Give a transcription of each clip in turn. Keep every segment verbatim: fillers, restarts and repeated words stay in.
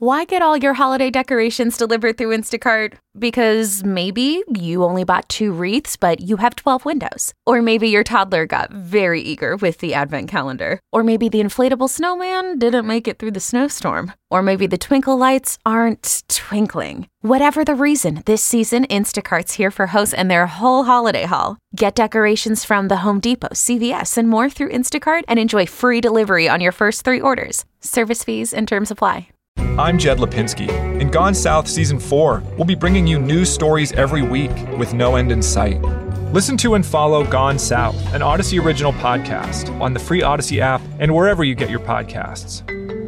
Why get all your holiday decorations delivered through Instacart? Because maybe you only bought two wreaths, but you have twelve windows. Or maybe your toddler got very eager with the advent calendar. Or maybe the inflatable snowman didn't make it through the snowstorm. Or maybe the twinkle lights aren't twinkling. Whatever the reason, this season, Instacart's here for hosts and their whole holiday haul. Get decorations from the Home Depot, C V S, and more through Instacart and enjoy free delivery on your first three orders. Service fees and terms apply. I'm Jed Lipinski. In Gone South Season four, we'll be bringing you news stories every week with no end in sight. Listen to and follow Gone South, an Odyssey original podcast, on the free Odyssey app and wherever you get your podcasts.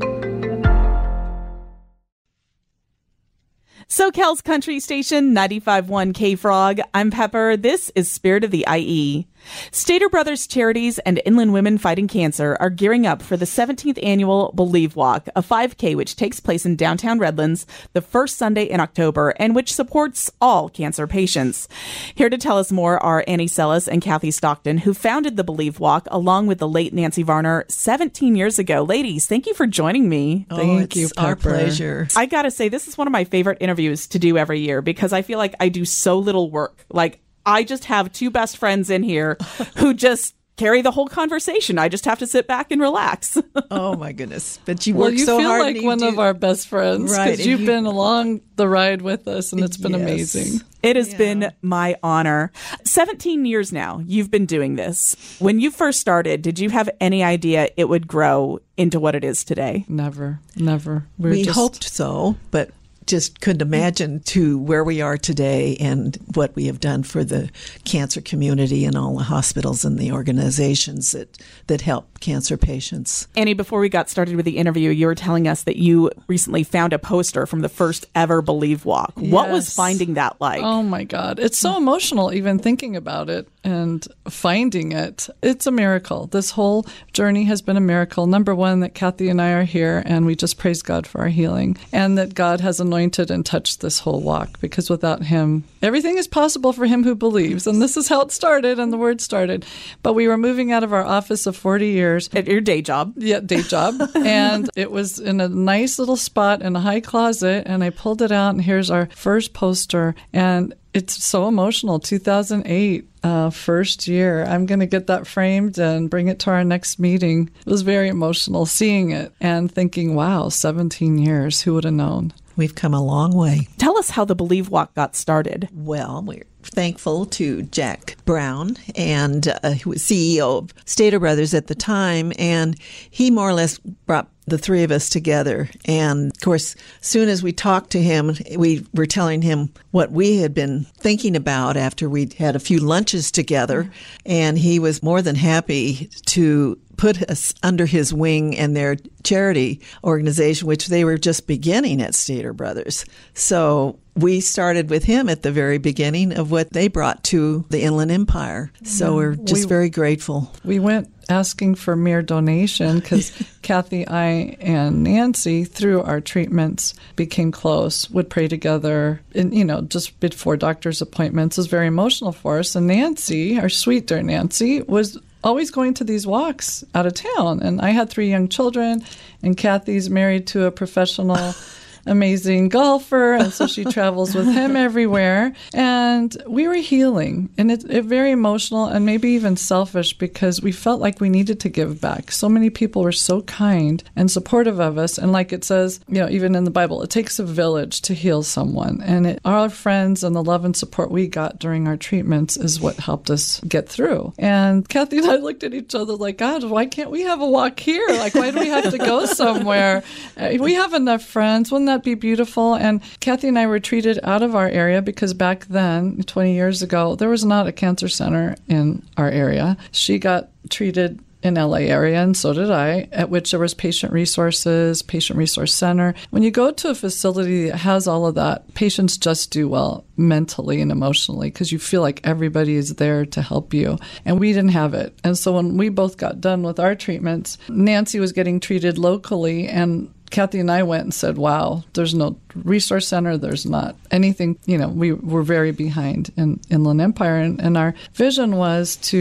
SoCal's country station, ninety-five point one K-Frog. I'm Pepper. This is Spirit of the I E. Stater Brothers Charities and Inland Women Fighting Cancer are gearing up for the seventeenth annual Believe Walk, a five K which takes place in downtown Redlands the first Sunday in October and which supports all cancer patients. Here to tell us more are Annie Sellis and Kathy Stockton, who founded the Believe Walk along with the late Nancy Varner seventeen years ago. Ladies, thank you for joining me. Oh, Thank it's you, Pepper. our pleasure. I gotta say, this is one of my favorite interviews to do every year because I feel like I do so little work. Like, I just have two best friends in here who just carry the whole conversation. I just have to sit back and relax. Oh, my goodness. But you Well, work you so feel hard. like and you one do- of our best friends Right, because and you've you- been along the ride with us, and it's been Yes. amazing. It has Yeah. been my honor. seventeen years now, you've been doing this. When you first started, did you have any idea it would grow into what it is today? Never, never. We're We just, hoped so, but just couldn't imagine to where we are today and what we have done for the cancer community and all the hospitals and the organizations that, that help cancer patients. Annie, before we got started with the interview, you were telling us that you recently found a poster from the first ever Believe Walk. What was Yes. finding that like? Oh my God. It's so emotional even thinking about it and finding it. It's a miracle. This whole journey has been a miracle. Number one, that Kathy and I are here and we just praise God for our healing, and that God has anointed and touched this whole walk, because without him, everything is possible for him who believes. And this is how it started and the word started. But we were moving out of our office of forty years. At your day job. Yeah, day job. And it was in a nice little spot in a high closet. And I pulled it out, and here's our first poster. And it's so emotional. two thousand eight, uh, first year. I'm going to get that framed and bring it to our next meeting. It was very emotional seeing it and thinking, wow, seventeen years. Who would have known? We've come a long way. Tell us how the Believe Walk got started. Well, we're thankful to Jack Brown, and uh, who was C E O of Stater Brothers at the time, and he more or less brought the three of us together. And of course, soon as we talked to him, we were telling him what we had been thinking about after we'd had a few lunches together, and he was more than happy to put us under his wing and their charity organization, which they were just beginning at Stater Brothers. So we started with him at the very beginning of what they brought to the Inland Empire. So Yeah, we're just we- very grateful. We went asking for mere donation because Kathy, I, and Nancy, through our treatments, became close, would pray together, and, you know, just before doctor's appointments. It was very emotional for us. And Nancy, our sweet dear Nancy, was always going to these walks out of town. And I had three young children, and Kathy's married to a professional amazing golfer, and so she travels with him everywhere. And we were healing, and it's it very emotional and maybe even selfish, because we felt like we needed to give back. So many people were so kind and supportive of us, and like it says, you know, even in the Bible, it takes a village to heal someone. And it, our friends and the love and support we got during our treatments is what helped us get through. And Kathy and I looked at each other like, God, why can't we have a walk here? Like, why do we have to go somewhere? Uh, We have enough friends. Wouldn't that be beautiful? And Kathy and I were treated out of our area because back then, twenty years ago, there was not a cancer center in our area. She got treated in L A area, and so did I, at which there was patient resources, patient resource center. When you go to a facility that has all of that, patients just do well mentally and emotionally because you feel like everybody is there to help you. And we didn't have it. And so when we both got done with our treatments, Nancy was getting treated locally, and Kathy and I went and said, wow, there's no resource center. There's not anything, you know, we were very behind in Inland Empire. And, and our vision was to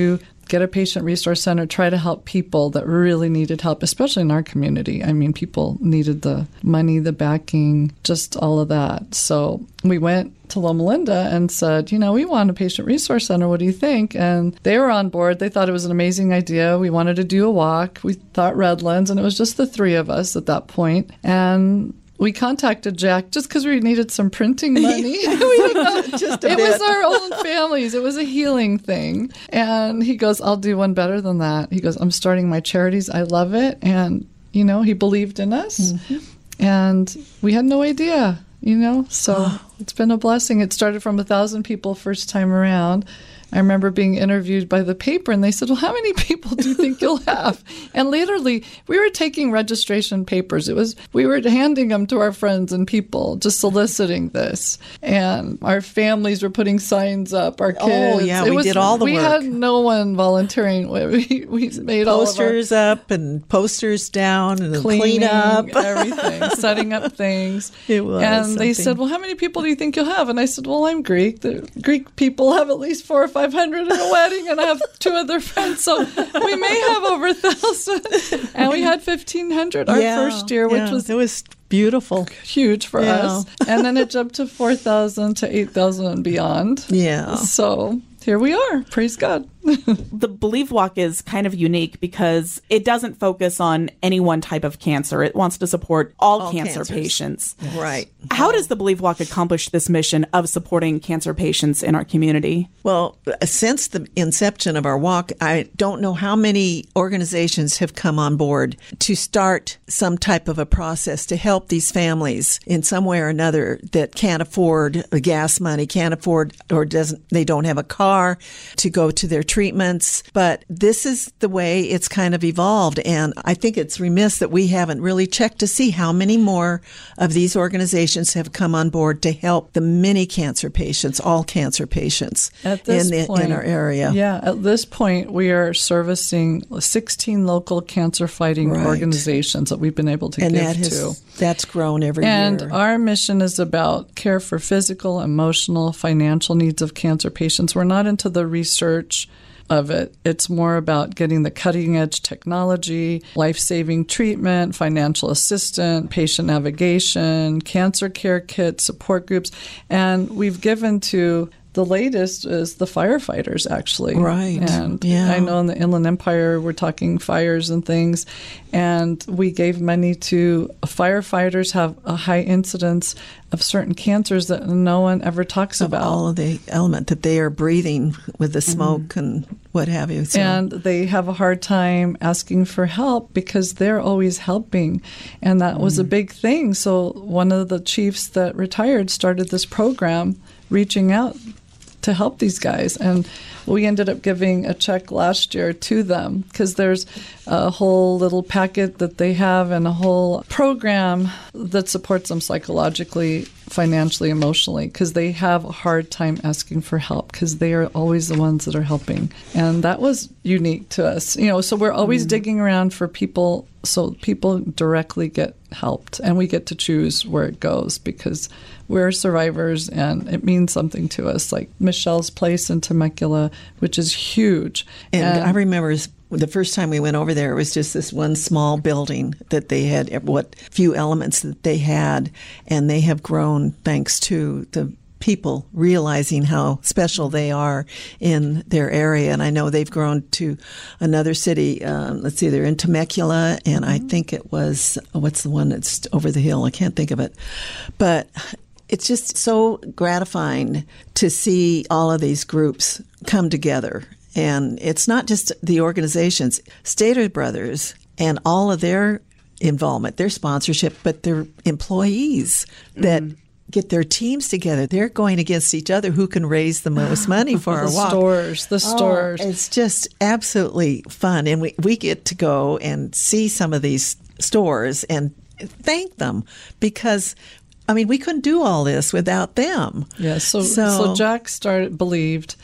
get a patient resource center, try to help people that really needed help, especially in our community. I mean, people needed the money, the backing, just all of that. So we went to Loma Linda and said, you know, we want a patient resource center. What do you think? And they were on board. They thought it was an amazing idea. We wanted to do a walk. We thought Redlands, and it was just the three of us at that point. And we contacted Jack just because we needed some printing money. we just a it bit. was our own families. It was a healing thing. And he goes, I'll do one better than that. He goes, I'm starting my charities. I love it. And, you know, he believed in us. Mm-hmm. And we had no idea, you know. So oh. It's been a blessing. It started from a thousand people first time around. I remember being interviewed by the paper, and they said, well, how many people do you think you'll have? And literally, we were taking registration papers. It was we were handing them to our friends and people, just soliciting this. And our families were putting signs up, our kids. Oh, yeah, it we was, did all the we work. We had no one volunteering. We, we made posters all of our, up and posters down and cleaning, clean up. everything, setting up things. It was And something. they said, well, how many people do you think you'll have? And I said, well, I'm Greek. The Greek people have at least four or five hundred at a wedding, and I have two other friends, so we may have over a thousand. And we had fifteen hundred our yeah, first year, which yeah. was it was beautiful, huge for yeah. us. And then it jumped to four thousand to eight thousand and beyond. Yeah. So here we are. Praise God. The Believe Walk is kind of unique because it doesn't focus on any one type of cancer. It wants to support all, all cancer cancers. patients. Right. How does the Believe Walk accomplish this mission of supporting cancer patients in our community? Well, since the inception of our walk, I don't know how many organizations have come on board to start some type of a process to help these families in some way or another that can't afford the gas money, can't afford or doesn't, they don't have a car to go to their treatments. But this is the way it's kind of evolved. And I think it's remiss that we haven't really checked to see how many more of these organizations have come on board to help the many cancer patients, all cancer patients at this in, the, point, in our area. Yeah, at this point, we are servicing sixteen local cancer fighting Right. organizations that we've been able to and give that has, to. that's grown every and year. And our mission is about care for physical, emotional, financial needs of cancer patients. We're not into the research of it. It's more about getting the cutting edge technology, life-saving treatment, financial assistance, patient navigation, cancer care kits, support groups. And we've given to the latest is the firefighters, actually. Right. And yeah. I know in the Inland Empire, we're talking fires and things. And we gave money to firefighters have a high incidence of certain cancers that no one ever talks of about. all of the element that they are breathing with the smoke mm-hmm. and what have you. So. And they have a hard time asking for help because they're always helping. And that was mm. a big thing. So one of the chiefs that retired started this program reaching out to help these guys. And we ended up giving a check last year to them because there's a whole little packet that they have and a whole program that supports them psychologically, financially, emotionally, because they have a hard time asking for help because they are always the ones that are helping. And that was unique to us. You know, so we're always mm. digging around for people so people directly get helped, and we get to choose where it goes because we're survivors and it means something to us, like Michelle's place in Temecula, which is huge. And, and I remember the first time we went over there, it was just this one small building that they had, what few elements that they had, and they have grown thanks to the people realizing how special they are in their area. And I know they've grown to another city. Um, let's see, they're in Temecula, and I think it was, what's the one that's over the hill? I can't think of it. But it's just so gratifying to see all of these groups come together. And it's not just the organizations, Stater Brothers and all of their involvement, their sponsorship, but their employees that mm-hmm. get their teams together. They're going against each other who can raise the most money for our the walk. stores, the oh, stores. It's just absolutely fun. And we, we get to go and see some of these stores and thank them because I mean, we couldn't do all this without them. Yeah, so, so so Jack started, believed,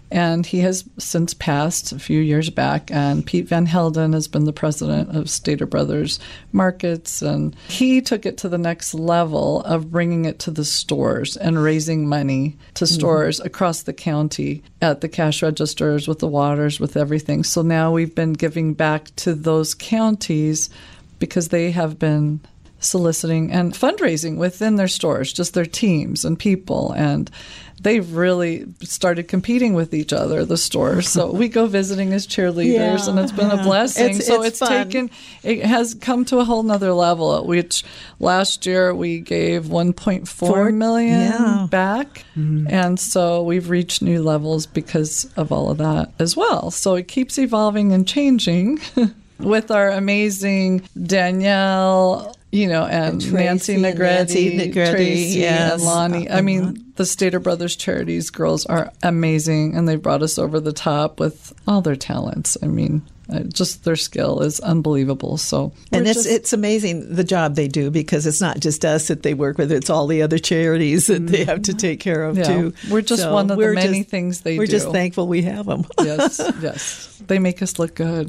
And he has since passed a few years back. And Pete Van Helden has been the president of Stater Brothers Markets. And he took it to the next level of bringing it to the stores and raising money to stores mm-hmm. across the county at the cash registers, with the waters, with everything. So now we've been giving back to those counties because they have been soliciting and fundraising within their stores, just their teams and people. And they've really started competing with each other, the stores. So we go visiting as cheerleaders, yeah, and it's been yeah. a blessing. It's, so it's, it's taken, it has come to a whole nother level, which last year we gave one point four million yeah. back. Mm-hmm. And so we've reached new levels because of all of that as well. So it keeps evolving and changing with our amazing Danielle, you know, and, and Nancy Negretti, Nancy Negretti Tracy, yes. and Lonnie. I mean, the Stater Brothers Charities girls are amazing, and they brought us over the top with all their talents. I mean, uh, just their skill is unbelievable. So, and it's just, it's amazing the job they do, because it's not just us that they work with; it's all the other charities that they have to take care of yeah, too. We're just so one of the many just, things they we're do. We're just thankful we have them. yes, yes, they make us look good.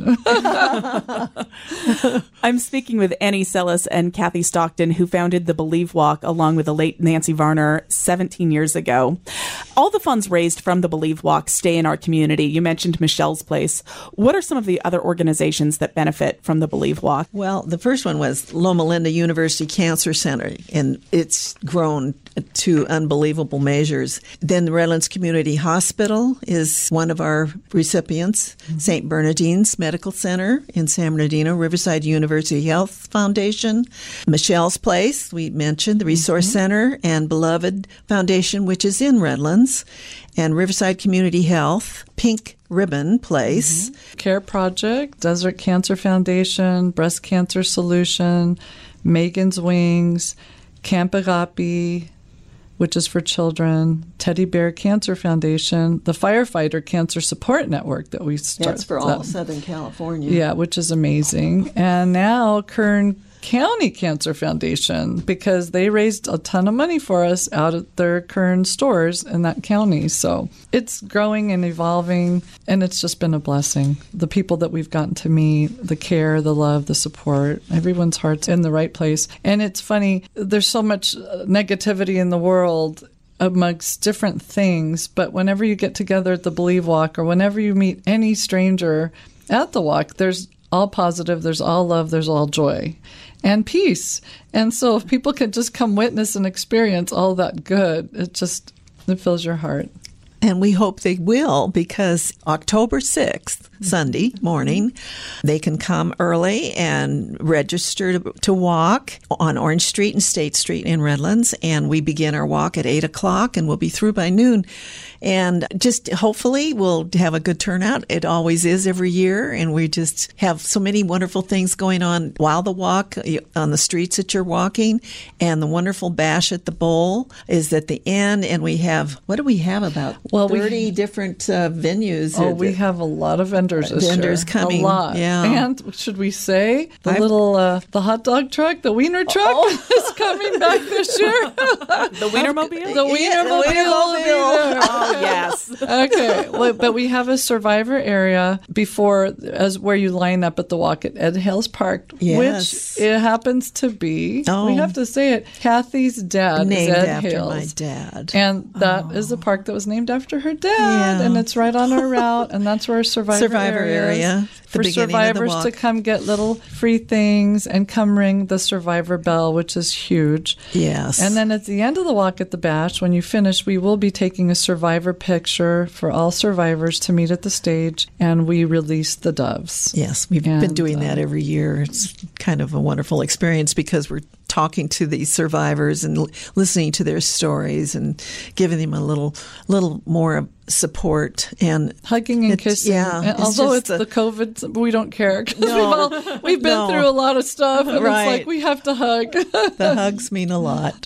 I'm speaking with Annie Sellis and Kathy Stockton, who founded the Believe Walk along with the late Nancy Varner seventeen years ago. All the funds raised from the Believe Walk stay in our community. You mentioned Michelle's Place. What are some of the other organizations that benefit from the Believe Walk? Well, the first one was Loma Linda University Cancer Center, and it's grown to unbelievable measures. Then the Redlands Community Hospital is one of our recipients. Mm-hmm. Saint Bernardine's Medical Center in San Bernardino, Riverside University Health Foundation, Michelle's Place, we mentioned, the Resource mm-hmm. Center, and Beloved Foundation, which is in Redlands, and Riverside Community Health, Pink Ribbon Place. Mm-hmm. Care Project, Desert Cancer Foundation, Breast Cancer Solution, Megan's Wings, Camp Agape, which is for children, Teddy Bear Cancer Foundation, the Firefighter Cancer Support Network that we started. That's for all of Southern California. Yeah, which is amazing. And now Kern County Cancer Foundation, because they raised a ton of money for us out at their Kern stores in that county. So it's growing and evolving, and it's just been a blessing. The people that we've gotten to meet, the care, the love, the support, everyone's heart's in the right place. And it's funny, there's so much negativity in the world amongst different things, but whenever you get together at the Believe Walk, or whenever you meet any stranger at the walk, there's all positive, there's all love, there's all joy and peace. And so if people can just come witness and experience all that good, it just, it fills your heart. And we hope they will, because October sixth, Sunday morning, they can come early and register to, to walk on Orange Street and State Street in Redlands. And we begin our walk at eight o'clock, and we'll be through by noon. And just hopefully we'll have a good turnout. It always is every year. And we just have so many wonderful things going on while the walk, on the streets that you're walking. And the wonderful bash at the bowl is at the end. And we have, what do we have about? Well, thirty we, different uh, venues. Oh, we have a lot of vendors this vendors year. coming. A lot. Yeah. And should we say the I've, little uh, the hot dog truck, the wiener truck, oh. is coming back this year. The Wienermobile. The Wienermobile. Yeah, the Wienermobile. Oh yes. Okay. Well, but we have a survivor area before, as where you line up at the walk at Ed Hales Park, yes. which it happens to be. Oh. We have to say it. Kathy's dad named is Ed after Hales. my dad, and that oh. is the park that was named after her dad, yeah. and it's right on our route, and that's where our survivor, survivor area, area is for survivors to come get little free things and come ring the survivor bell, which is huge. Yes. And then at the end of the walk at the bash, when you finish, we will be taking a survivor picture for all survivors to meet at the stage, and we release the doves. Yes, we've and, been doing that uh, every year. It's kind of a wonderful experience, because we're talking to these survivors and l- listening to their stories and giving them a little little more support and hugging and it's, kissing. Yeah, and it's although it's the, the COVID, we don't care, because no, we've, all, we've been no. through a lot of stuff, and right. it's like we have to hug. The hugs mean a lot.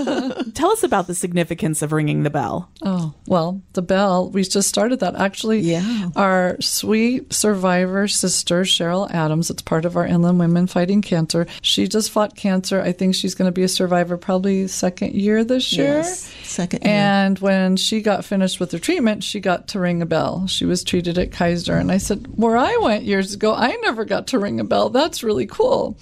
Tell us about the significance of ringing the bell. Oh, well, the bell, we just started that. Actually, yeah. Our sweet survivor sister, Cheryl Adams, it's part of our Inland Women Fighting Cancer. She just fought cancer. I think she's going to be a survivor probably second year this year. Yes, second year. And when she got finished with her treatment, treatment, she got to ring a bell. She was treated at Kaiser. And I said, where I went years ago, I never got to ring a bell. That's really cool.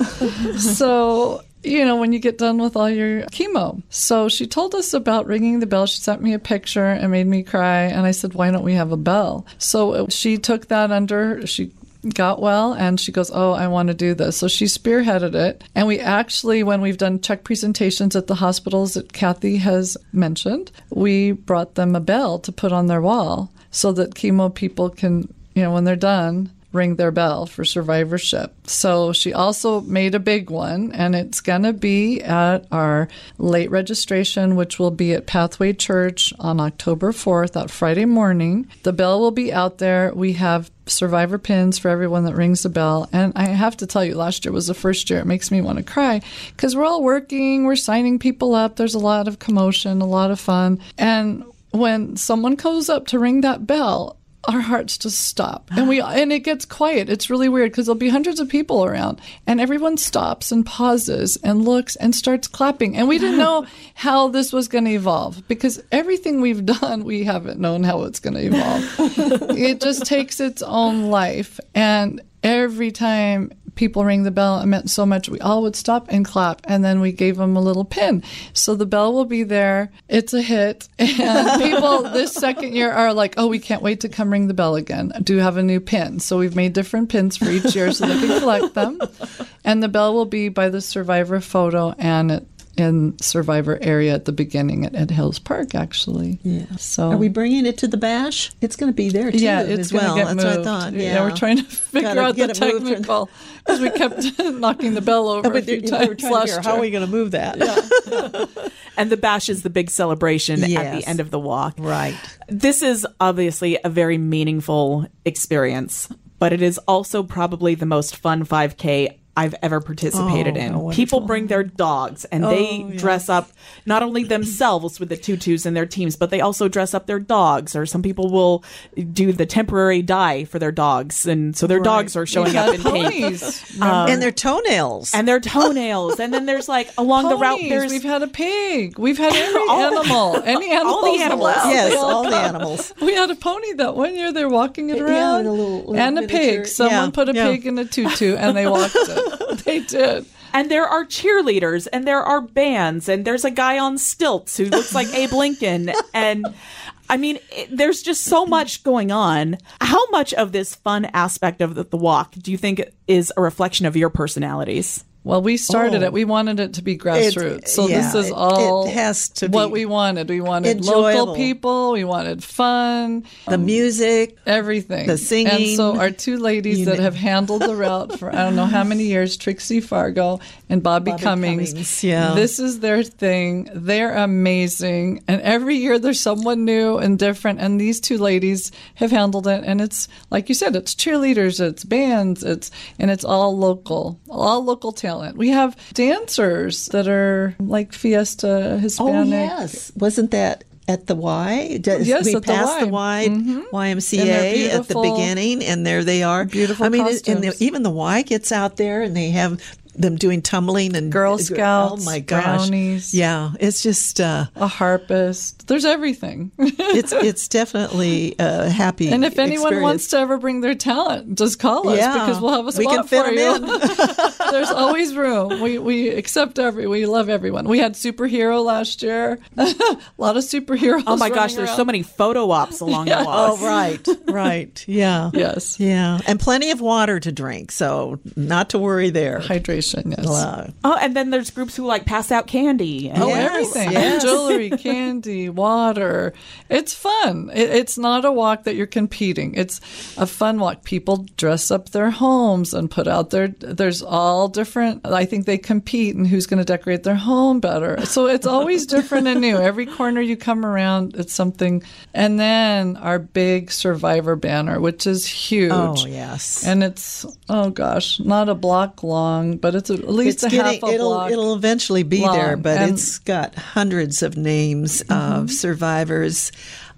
So, you know, when you get done with all your chemo. So she told us about ringing the bell. She sent me a picture and made me cry. And I said, why don't we have a bell? So she took that under, she got well, and she goes, oh, I want to do this. So she spearheaded it. And we actually, when we've done check presentations at the hospitals that Kathy has mentioned, we brought them a bell to put on their wall so that chemo people can, you know, when they're done, ring their bell for survivorship. So she also made a big one, and it's going to be at our late registration, which will be at Pathway Church on October fourth, that Friday morning. The bell will be out there. We have survivor pins for everyone that rings the bell. And I have to tell you, last year was the first year. It makes me want to cry because we're all working, we're signing people up. There's a lot of commotion, a lot of fun. And when someone goes up to ring that bell, our hearts just stop, and we and it gets quiet. It's really weird because there'll be hundreds of people around, and everyone stops and pauses and looks and starts clapping. And we didn't know how this was going to evolve because everything we've done, we haven't known how it's going to evolve. It just takes its own life, and every time people ring the bell, it meant so much. We all would stop and clap, and then we gave them a little pin. So the bell will be there. It's a hit. And people this second year are like, oh, we can't wait to come ring the bell again. Do have a new pin. So we've made different pins for each year so they can collect them. And the bell will be by the survivor photo and it in survivor area at the beginning at, at Hills Park, actually. Yeah. So are we bringing it to the bash? It's going to be there too. Yeah, it's as well. Get That's moved. what I thought. Yeah. yeah, we're trying to figure Gotta out the get it moved. technical because we kept knocking the bell over Oh, but a few we times were trying last to figure, year. how are we going to move that? Yeah. And the bash is the big celebration at Yes. the end of the walk. Right. This is obviously a very meaningful experience, but it is also probably the most fun five K I've ever participated Oh, in. how People wonderful. bring their dogs, and Oh, they yes. dress up not only themselves with the tutus and their teams, but they also dress up their dogs. Or some people will do the temporary dye for their dogs, and so their Right. dogs are showing up in pink. Ponies. Um, and their toenails. and their toenails. And then there's like along the route, Ponies. there's We've had a pig. We've had every All- animal. Any animals. all the animals. allowed. yes, They all the come. animals. We had a pony that one year. They're walking it Yeah, around. and a little- little and a miniature- pig. Someone yeah, put a yeah. pig in a tutu and they walked it. They did. And there are cheerleaders, and there are bands, and there's a guy on stilts who looks like Abe Lincoln. And I mean, it, there's just so much going on. How much of this fun aspect of the, the walk do you think is a reflection of your personalities? Well, we started Oh. it. We wanted it to be grassroots. It- so yeah, this is it- all it has to what be we wanted. We wanted local enjoyable. people. We wanted fun. The music. Everything. The singing. And so our two ladies You that know. have handled the route for I don't know how many years, Trixie Fargo and Bobby, Bobby Cummings. Cummings, yeah. This is their thing. They're amazing. And every year there's someone new and different. And these two ladies have handled it. And it's, like you said, it's cheerleaders, it's bands, it's and it's all local, all local talent. We have dancers that are like Fiesta Oh, Hispanic. yes. Wasn't that at the Y? Does, Yes, we at the passed the Y. Y, Mhm. Y M C And they're A at the beautiful- beginning, and there they are. beautiful I mean, it- and the, costumes. even the Y gets out there, and they have them doing tumbling and Girl Scouts, Oh my gosh! brownies. Yeah, it's just uh, A harpist. There's everything. it's it's definitely a happy. And if anyone experience. wants to ever bring their talent, just call us Yeah, because we'll have a we spot can fit for 'em you. in. There's always room. We we accept every. We love everyone. We had superhero last year. A lot of superheroes. Oh my gosh, running there's around. so many photo ops along the walk. Oh right, right, yeah, Yes. yeah, and plenty of water to drink, so not to worry there. Hydration. Yes. Uh, Oh, and then there's groups who like pass out candy. And Oh, Yes, everything. yes. Jewelry, candy, water. It's fun. It, it's not a walk that you're competing. It's a fun walk. People dress up their homes and put out their, there's all different, I think they compete in who's going to decorate their home better. So it's always different and new. Every corner you come around, it's something. And then our big survivor banner, which is huge. Oh yes, And it's, oh gosh, not a block long, but it's at least it's a getting half a it'll block. it'll eventually be long. there, but And- it's got hundreds of names Mm-hmm. of survivors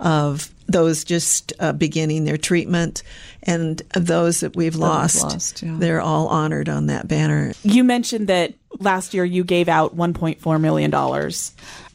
of those just uh, beginning their treatment and those that we've lost. lost, yeah. They're all honored on that banner. You mentioned that last year you gave out one point four million dollars.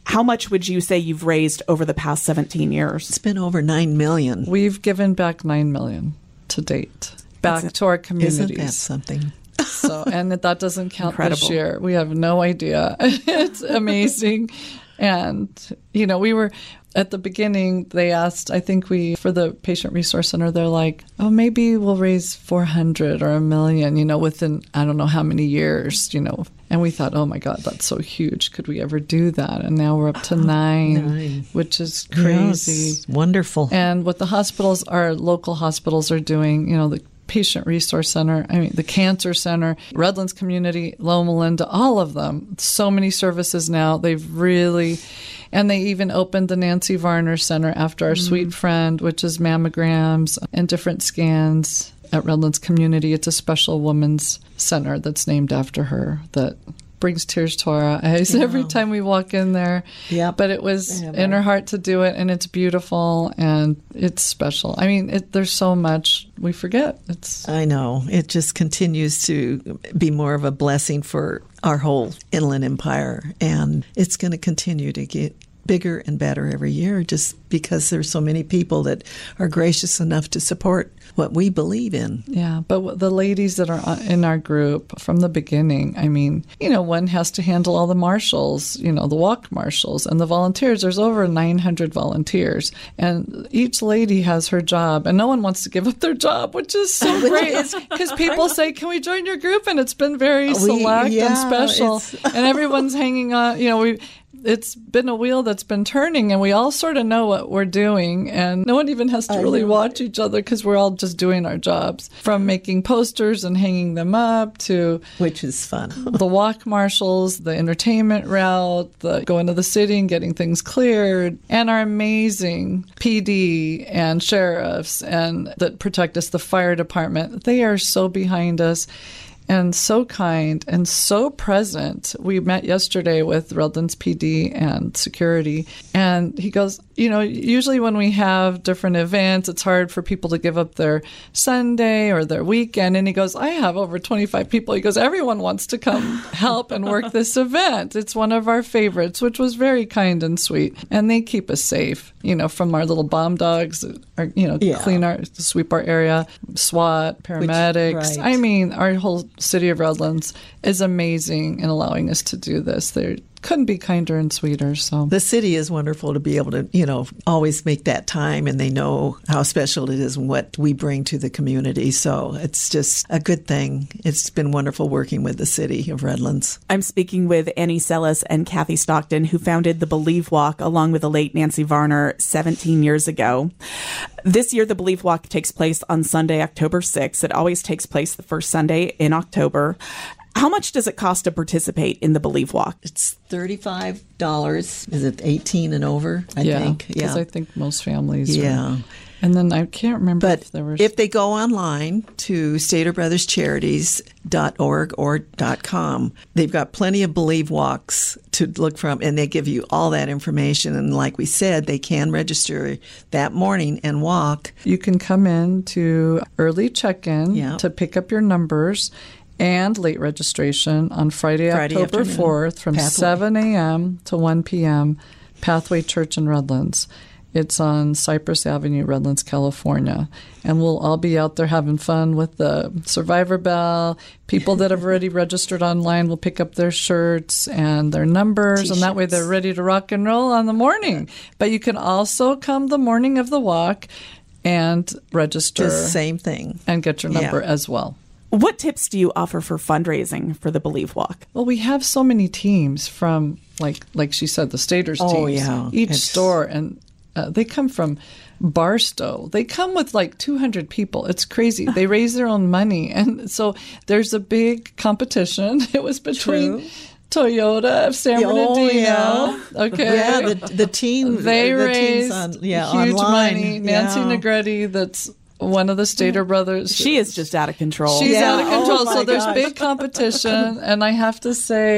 How much would you say you've raised over the past seventeen years? It's been over nine million. We've given back nine million to date, back That's, to our communities. Isn't that something? So, and that doesn't count Incredible. this year. We have no idea. It's amazing. And, you know, we were at the beginning, they asked, I think we, for the Patient Resource Center, they're like, oh, maybe we'll raise four hundred or a million, you know, within, I don't know how many years, you know. And we thought, oh my God, that's so huge. Could we ever do that? And now we're up to nine, nine. which is crazy. Yes, wonderful. And what the hospitals, our local hospitals are doing, you know, the Patient Resource Center, I mean, the Cancer Center, Redlands Community, Loma Linda, all of them. So many services now. They've really, and they even opened the Nancy Varner Center after our mm-hmm. Sweet Friend, which is mammograms and different scans at Redlands Community. It's a special women's center that's named after her that brings tears to our eyes yeah. every time we walk in there. Yeah, but it was yeah, in her heart to do it, and it's beautiful and it's special. I mean, it, there's so much we forget. It's I know. It just continues to be more of a blessing for our whole Inland Empire, and it's going to continue to get bigger and better every year just because there's so many people that are gracious enough to support what we believe in. Yeah, but the ladies that are in our group from the beginning, I mean, you know, one has to handle all the marshals, you know, the walk marshals and the volunteers. There's over nine hundred volunteers, and each lady has her job, and no one wants to give up their job, which is so great because people say, can we join your group? And it's been very we, select yeah, and special, and everyone's hanging on, you know, we it's been a wheel that's been turning, and we all sort of know what we're doing, and no one even has to really watch each other because we're all just doing our jobs, from making posters and hanging them up to which is fun. the walk marshals, the entertainment route, the going to the city and getting things cleared, and our amazing P D and sheriffs and that protect us, the fire department. They are so behind us and so kind and so present. We met yesterday with Redlands P D and security, and he goes, you know, usually when we have different events, it's hard for people to give up their Sunday or their weekend. And he goes, I have over twenty-five people. He goes, everyone wants to come help and work this event. It's one of our favorites, which was very kind and sweet. And they keep us safe, you know, from our little bomb dogs, or, you know, yeah. clean our, sweep our area, SWAT, paramedics. Which, right. I mean, our whole city of Redlands is amazing in allowing us to do this. They're couldn't be kinder and sweeter. So the city is wonderful to be able to, you know, always make that time, and they know how special it is and what we bring to the community. So it's just a good thing. It's been wonderful working with the city of Redlands. I'm speaking with Annie Sellis and Kathy Stockton, who founded the Believe Walk along with the late Nancy Varner seventeen years ago. This year, the Believe Walk takes place on Sunday, October sixth. It always takes place the first Sunday in October. How much does it cost to participate in the Believe Walk? It's thirty-five dollars. Is it eighteen and over, I yeah, think? Yeah, because I think most families Yeah. Are. And then I can't remember but if there was... if they go online to stater brothers charities dot org or .com, they've got plenty of Believe Walks to look from, and they give you all that information. And like we said, they can register that morning and walk. You can come in to early check-in yeah. to pick up your numbers and late registration on Friday, Friday October afternoon. fourth from Pathway. seven a.m. to one p.m., Pathway Church in Redlands. It's on Cypress Avenue, Redlands, California. And we'll all be out there having fun with the Survivor Bell. People that have already registered online will pick up their shirts and their numbers, T-shirts. And that way they're ready to rock and roll on the morning. But you can also come the morning of the walk and register. The same thing. And get your number yeah. as well. What tips do you offer for fundraising for the Believe Walk? Well, we have so many teams from, like like she said, the Staters oh, teams. Yeah. Each it's... store, and uh, they come from Barstow. They come with like two hundred people. It's crazy. They raise their own money. And so there's a big competition. It was between... True. Toyota of San oh, Bernardino. Yeah. Okay. Yeah, the, the team. They the raised on, yeah, huge online. money. Nancy yeah. Negretti, that's one of the Stater brothers. She is just out of control. She's yeah. out of control. Oh, so there's gosh. big competition. And I have to say,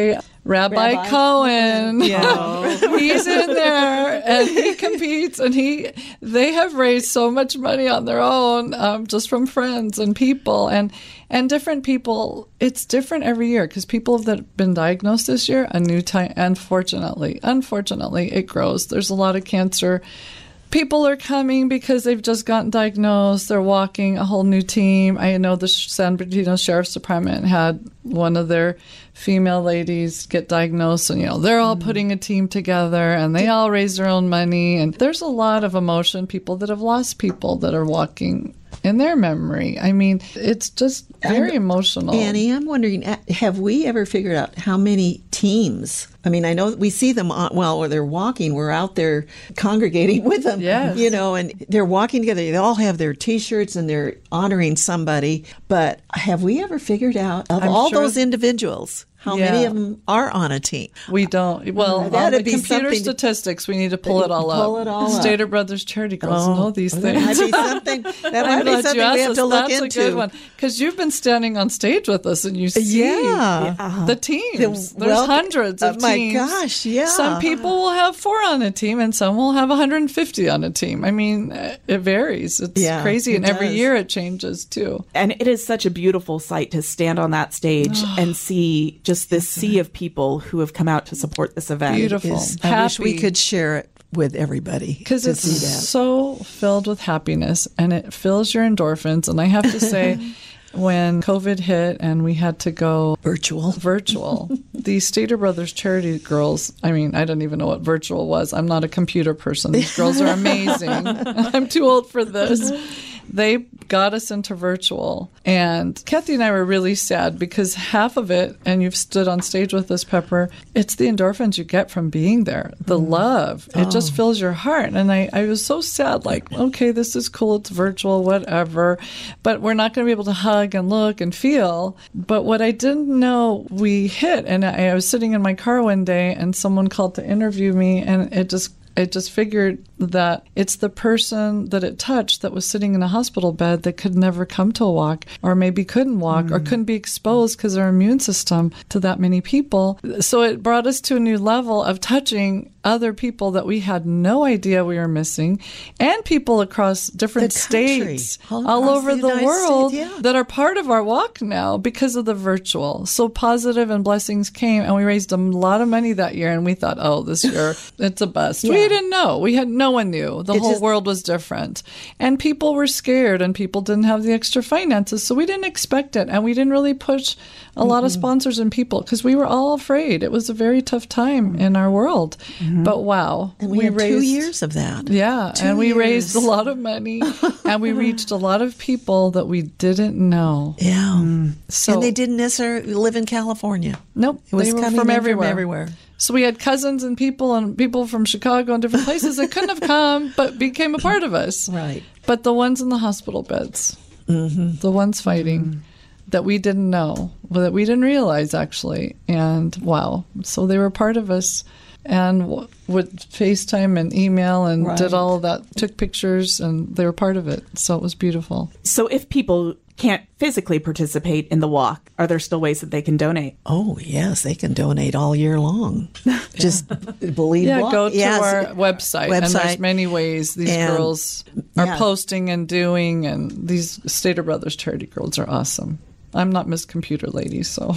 Rabbi, Rabbi Cohen. Yeah. He's in there and he competes, and he they have raised so much money on their own, um, just from friends and people and and different people. It's different every year because people that have been diagnosed this year, a new type. Unfortunately, unfortunately, it grows. There's a lot of cancer. People are coming because they've just gotten diagnosed. They're walking a whole new team. I know the San Bernardino Sheriff's Department had one of their female ladies get diagnosed, and, you know, they're all mm. putting a team together, and they all raise their own money. And there's a lot of emotion, people that have lost people that are walking in their memory. I mean, it's just very I'm, emotional. Annie, I'm wondering, have we ever figured out how many teams? I mean, I know we see them on, well, when they're walking, we're out there congregating with them, yes. you know, and they're walking together. They all have their T-shirts and they're honoring somebody. But have we ever figured out, of I'm all sure those individuals, how yeah. many of them are on a team? We don't. Well, on That'd the be computer something statistics, we need to pull it all up. Pull it all up. Stater Brothers Charity Girls Oh, know these that things. might be something, that I'm might be glad something you asked we have us. to look That's into. a good one. Because you've been standing on stage with us, and you see Yeah. the teams. The- There's well, hundreds of oh my teams. gosh, yeah. Some people will have four on a team, and some will have one hundred fifty on a team. I mean, it varies. It's Yeah, crazy, it and every does. year it changes, too. And it is such a beautiful sight to stand on that stage and see just this sea of people who have come out to support this event. Beautiful. Is- I wish we Happy. could share it with everybody Because to it's see that. so filled with happiness, and it fills your endorphins. And I have to say, when COVID hit and we had to go Virtual. virtual, the Stater Brothers Charity Girls, I mean, I don't even know what virtual was. I'm not a computer person. These girls are amazing. I'm too old for this. They got us into virtual. And Kathy and I were really sad because half of it, and you've stood on stage with us, Pepper, it's the endorphins you get from being there. The mm. love. It oh. just fills your heart. And I, I was so sad, like, okay, this is cool. It's virtual, whatever. But we're not going to be able to hug and look and feel. But what I didn't know we hit, and I, I was sitting in my car one day and someone called to interview me, and it just I just figured that it's the person that it touched that was sitting in a hospital bed that could never come to a walk, or maybe couldn't walk, mm. or couldn't be exposed because their immune system to that many people. So it brought us to a new level of touching other people that we had no idea we were missing, and people across different states, all, all over the, the world, States, yeah. that are part of our walk now because of the virtual. So positive and blessings came, and we raised a lot of money that year, and we thought, oh, this year it's a bust. Yeah. We didn't know. We had no one knew. The it whole just, world was different, and people were scared, and people didn't have the extra finances, so we didn't expect it, and we didn't really push a mm-hmm. lot of sponsors and people because we were all afraid. It was a very tough time mm-hmm. in our world. Mm-hmm. But wow. And we, we had raised, two years of that. Yeah. Two and we years. raised a lot of money and we reached a lot of people that we didn't know. Yeah. Mm. So, and they didn't necessarily live in California. Nope. It was they were coming from in everywhere. from everywhere. So we had cousins and people and people from Chicago and different places that couldn't have come but became a part of us. Right. But the ones in the hospital beds, mm-hmm. the ones fighting, mm-hmm. that we didn't know, that we didn't realize actually. And wow, so they were part of us and w- would FaceTime and email and right. did all of that, took pictures, and they were part of it. So it was beautiful. So if people can't physically participate in the walk, are there still ways that they can donate? Oh, yes, they can donate all year long. Just believe Yeah, walk. go to yes. our website, website. And there's many ways these and, girls are yeah. posting and doing, and these Stater Brothers Charity Girls are awesome. I'm not Miss Computer Lady, so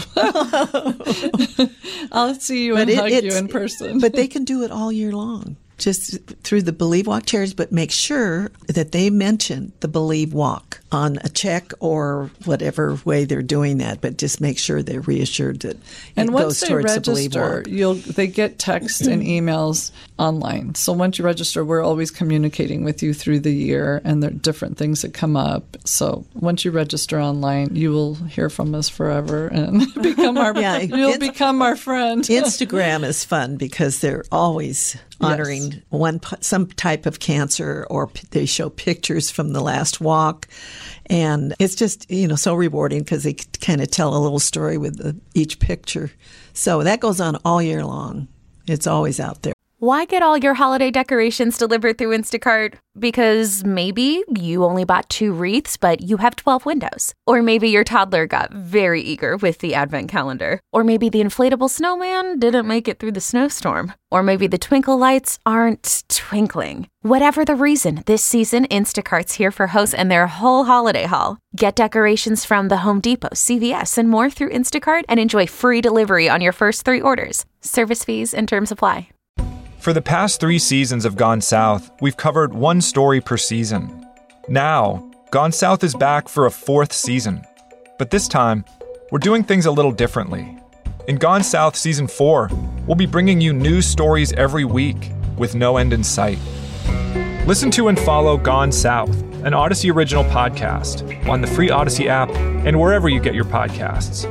I'll see you but and it, hug you in person. But they can do it all year long, just through the Believe Walk charities, but make sure that they mention the Believe Walk on a check or whatever way they're doing that, but just make sure they're reassured that and it once goes they towards the Believe register, Walk. you'll they get texts and emails online. So once you register, we're always communicating with you through the year, and there are different things that come up. So once you register online, you will hear from us forever and become our Yeah, you'll Inst- become our friend. Instagram is fun because they're always honoring yes. one some type of cancer, or p- they show pictures from the last walk. And it's just, you know, so rewarding because they kind of tell a little story with the, each picture. So that goes on all year long. It's always out there. Why get all your holiday decorations delivered through Instacart? Because maybe you only bought two wreaths, but you have twelve windows. Or maybe your toddler got very eager with the advent calendar. Or maybe the inflatable snowman didn't make it through the snowstorm. Or maybe the twinkle lights aren't twinkling. Whatever the reason, this season, Instacart's here for hosts and their whole holiday haul. Get decorations from the Home Depot, C V S, and more through Instacart and enjoy free delivery on your first three orders. Service fees and terms apply. For the past three seasons of Gone South, we've covered one story per season. Now, Gone South is back for a fourth season. But this time, we're doing things a little differently. In Gone South Season four, we'll be bringing you new stories every week with no end in sight. Listen to and follow Gone South, an Odyssey original podcast, on the free Odyssey app and wherever you get your podcasts.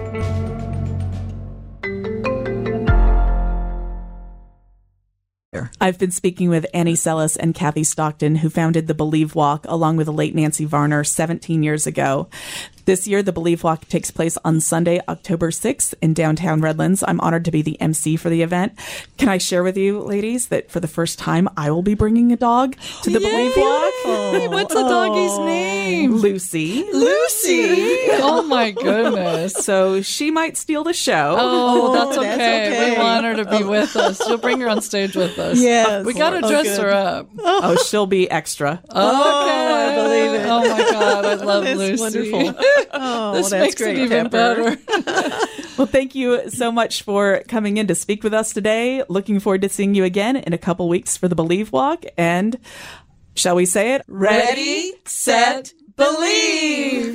I've been speaking with Annie Sellis and Kathy Stockton, who founded the Believe Walk along with the late Nancy Varner seventeen years ago. This year, the Believe Walk takes place on Sunday, October sixth in downtown Redlands. I'm honored to be the M C for the event. Can I share with you, ladies, that for the first time, I will be bringing a dog to the Yay! Believe Walk? Oh, what's the doggy's name? Lucy. Lucy! Oh, my goodness. So she might steal the show. Oh, that's okay. that's okay. We want her to be with us. She'll bring her on stage with us. Yes. We got to Oh, dress good. her up. Oh, she'll be extra. Okay. I believe it. Oh, my God. I love That's Lucy. wonderful. Oh, This that's makes great, it even Pepper. better. Well, thank you so much for coming in to speak with us today. Looking forward to seeing you again in a couple weeks for the Believe Walk. And shall we say it? Ready, set, believe.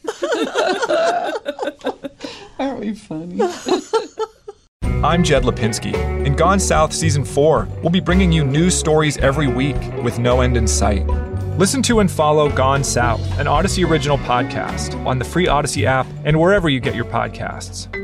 Aren't we funny? I'm Jed Lipinski. In Gone South Season four, we'll be bringing you new stories every week with no end in sight. Listen to and follow Gone South, an Odyssey original podcast, on the free Odyssey app and wherever you get your podcasts.